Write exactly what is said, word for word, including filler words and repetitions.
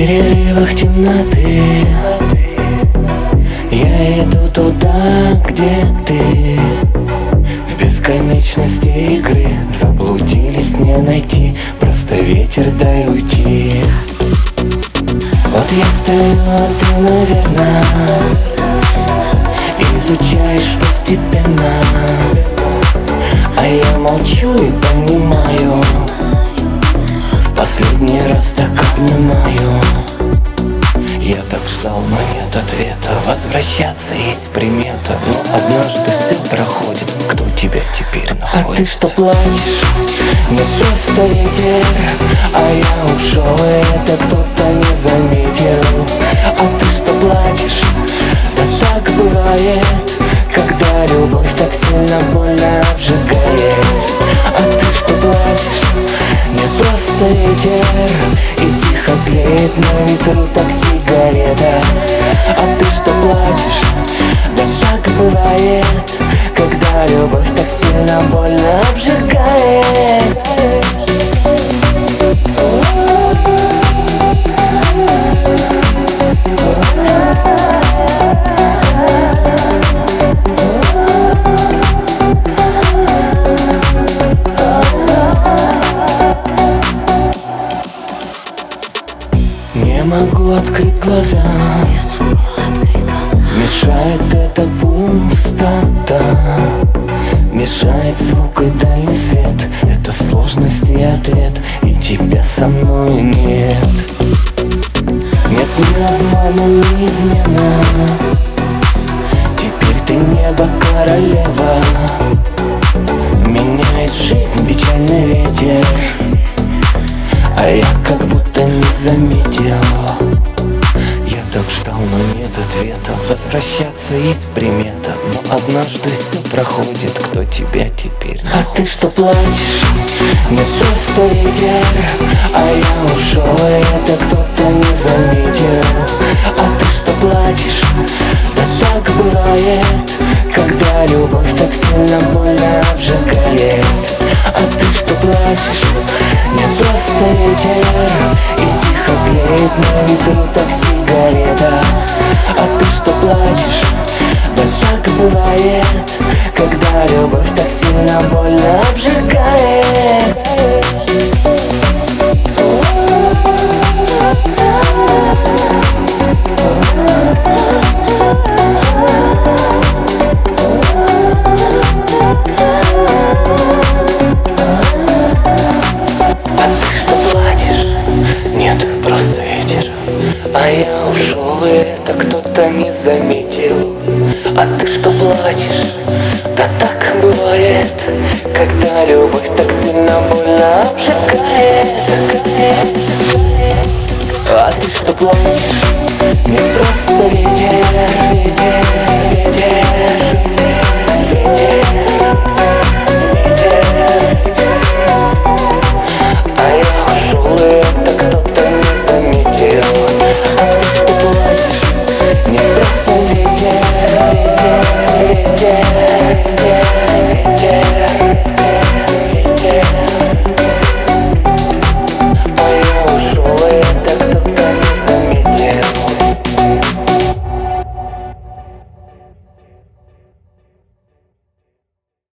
перерывах темноты я иду туда, где ты. В бесконечности игры заблудились, не найти. Просто ветер, дай уйти. Вот я стою, а ты, наверное, изучаешь постепенно, а я молчу и понимаю, в последний раз так обнимаю. Я так ждал, но нет ответа. Возвращаться есть примета, но однажды все проходит. Кто тебя теперь находит? А ты что плачешь? Не просто ветер, а я ушел, и это кто-то не заметил. А ты что плачешь? Да так бывает, когда любовь так сильно больно обжигает. А ты что плачешь? Не просто ветер, и тихо тлеет на ветру так сигарета. А ты что плачешь? Да так бывает, когда любовь так сильно больно обжигает. Не могу открыть глаза, мешает эта пустота, мешает звук и дальний свет. Это сложность и ответ, и тебя со мной нет. Нет ни обмана, ни измена, теперь ты небо, королева. Меняет жизнь печальный ветер, а я как будто не заметил. Я так ждал, но нет ответа. Возвращаться есть примета, но однажды все проходит. Кто тебя теперь находит? А ты что плачешь? Не просто ветер, а я ушел, и это кто-то не заметил. А ты что плачешь? Да так бывает, когда любовь так сильно больно обжигает. А ты что плачешь? Не просто ветер, и тихо тлеет на ветру так сигарета. А ты что плачешь? Да так бывает, когда любовь так сильно больно обжигает. А я ушел, и это кто-то не заметил. А ты что плачешь? Да так бывает, когда любовь так сильно больно обжигает. А ты что плачешь? Не просто ветер, ветер, ветер, ветер, ветер.